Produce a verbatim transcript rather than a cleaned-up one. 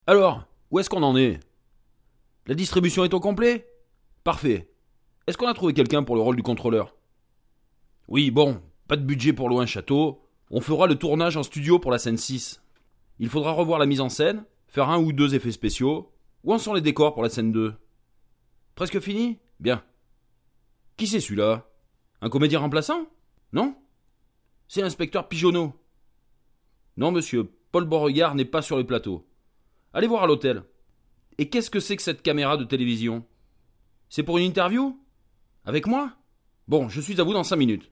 Alors, où est-ce qu'on en est? La distribution est au complet? Parfait. Est-ce qu'on a trouvé quelqu'un pour le rôle du contrôleur? Oui, bon, pas de budget pour louer un château. On fera le tournage en studio pour la scène six. Il faudra revoir la mise en scène, faire un ou deux effets spéciaux. Où en sont les décors pour la scène deux? Presque fini? Bien. Qui c'est celui-là? Un comédien remplaçant? Non? C'est l'inspecteur Pigeonneau. Non, monsieur, Paul Beauregard n'est pas sur le plateau. Allez voir à l'hôtel. Et qu'est-ce que c'est que cette caméra de télévision? C'est pour une interview? Avec moi? Bon, je suis à vous dans cinq minutes.